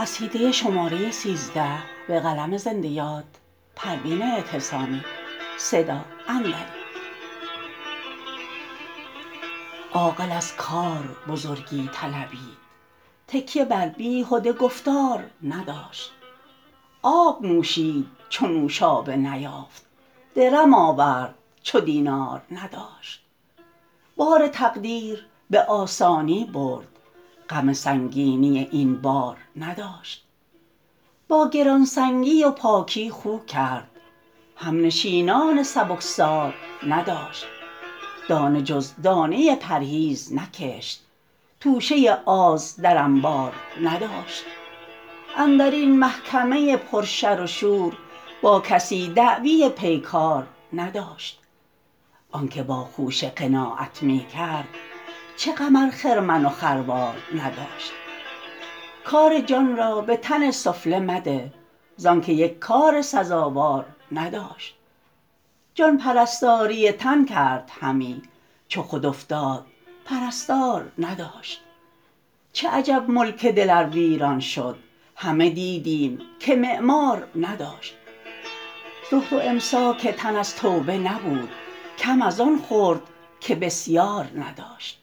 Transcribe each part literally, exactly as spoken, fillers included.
عاقل از کار بزرگی طلبید تکیه بر بیهده گفتار نداشت. آب نوشید چو نوشابه نیافت، درم آورد چو دینار نداشت. بار تقدیر به آسانی برد، غم سنگینی این بار نداشت. با گرانسنگی و پاکی خو کرد، همنشینان سبکسار نداشت. دانه جز دانه پرهیز نکشت، توشه آز در انبار نداشت. اندرین محکمه پر شر و شور، با کسی دعوی پیکار نداشت. آنکه با خوشه قناعت می کرد، چه غم ار خرمن و خروار نداشت. کار جان را به تن سفله مده، زانکه یک کار سزاوار نداشت. جان پرستاری تن کرد همی، چو خود افتاد پرستار نداشت. چه عجب ملک دل ار ویران شد، همه دیدیم که معمار نداشت. زهد و امساک تن از توبه نبود، کم از آن خورد که بسیار نداشت.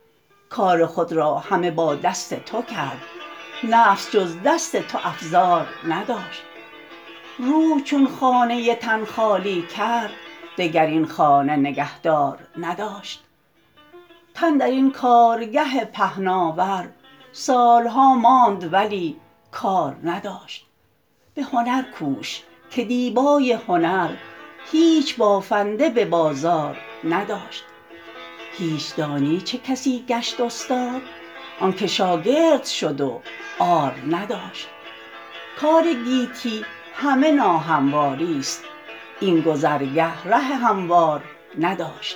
کار خود را همه با دست تو کرد، نفس جز دست تو افزار نداشت. روح چون خانه تن خالی کرد، دگر این خانه نگهدار نداشت. تن درین کارگه پهناور، سالها ماند ولی کار نداشت. به هنر کوش که دیبای هنر، هیچ بافنده به بازار نداشت. هیچ دانی چه کسی گشت استاد، آنکه شاگرد شد و عار نداشت. کار گیتی همه ناهمواری است، این گذرگه ره هموار نداشت.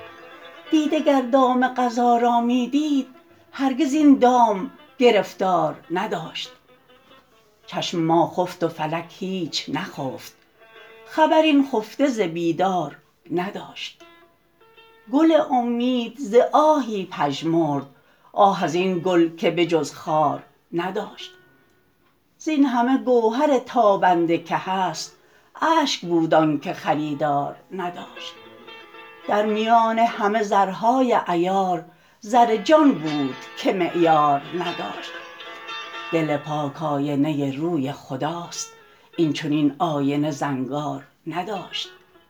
دیده گر دام قضا را می دید، هرگز این دام گرفتار نداشت. چشم ما خفت و فلک هیچ نخفت، خبر این خفته ز بیدار نداشت. گل امید ز آهی پژمرد، آه ازین گل که به جز خار نداشت. زین همه گوهر تابنده که هست، اشک بود آنکه خریدار نداشت. در میان همه زرهای عیار، زر جان بود که معیار نداشت. دل پاک آینه روی خداست، این چنین آینه زنگار نداشت.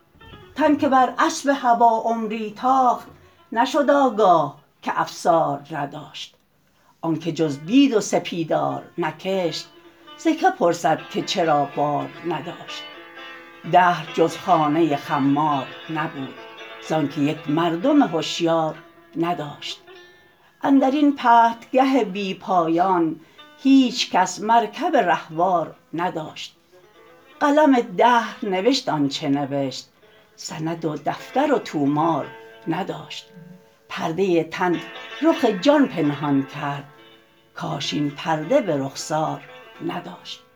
تن که بر اسب هوی عمری تاخت، نشد آگاه که افسار نداشت. آنکه جز بید و سپیدار نکشت، ز که پرسد که چرا بار نداشت. دهر جز خانه خمار نبود، زانکه یک مردم هشیار نداشت. اندرین پرتگه بی پایان، هیچکس مرکب رهوار نداشت. قلم دهر نوشت آنچه نوشت، سند و دفتر و طومار نداشت. پرده تن رخ جان پنهان کرد، کاش این پرده به رخسار نداشت.